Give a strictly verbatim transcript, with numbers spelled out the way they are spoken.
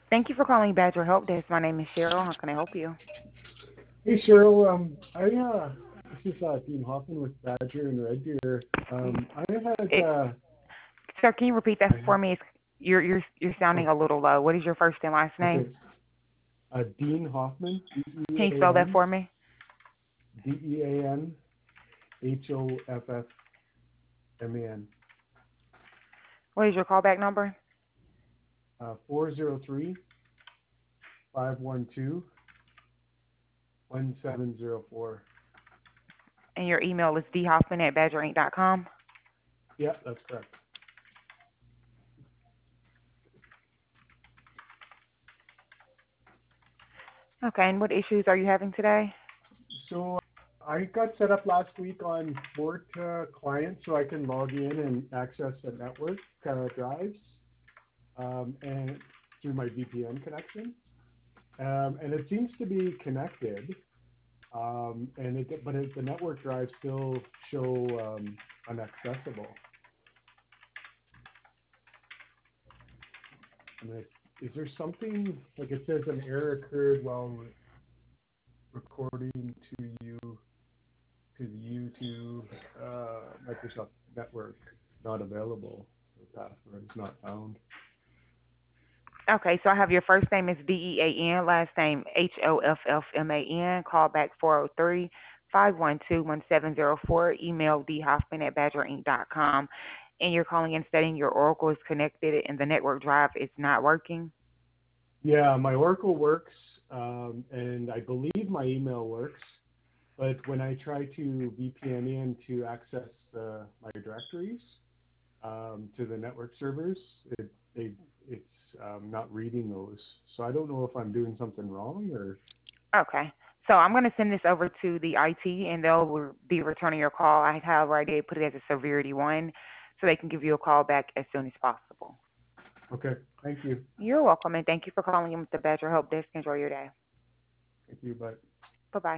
Thank you for calling Badger Help Desk. My name is Cheryl. How can I help you? Hey Cheryl, um, I uh, this is uh, Dean Hoffman with Badger and Red Deer. Um, I had It, uh, sir, can you repeat that I for had me? It's, you're you're you're sounding oh a little low. What is your first and last name? okay, uh, Dean Hoffman, D E Can you A spell that N for me? D E A N H O F F M A N, What is your callback number? uh, four zero three five one two one seven zero four. And your email is d hoffman at badger inc dot com. Yeah, that's correct. Okay. And what issues are you having today? So I got set up last week on Fort uh, Client so I can log in and access the network uh, drives. Um, and through my V P N connection, um, and it seems to be connected. Um, and it, but it, the network drives still show um, inaccessible. I mean, is there something like it says an error occurred while re- recording to you to the YouTube uh, Microsoft network not available? The password is not found. Okay. So I have your first name is D E A N, last name H O F F M A N. Call back four zero three five one two one seven zero four. Email d hoffman at badger inc dot com. And you're calling in stating your Oracle is connected and the network drive is not working. Yeah, my Oracle works, um, and I believe my email works. But when I try to V P N in to access uh, my directories um, to the network servers, it, they, it's um, not reading those. So I don't know if I'm doing something wrong or. Okay. So I'm going to send this over to the I T, and they'll re- be returning your call. I have already put it as a severity one, so they can give you a call back as soon as possible. Okay, thank you. You're welcome, and thank you for calling in with the Badger Help Desk. Enjoy your day. Thank you, bye. Bye-bye.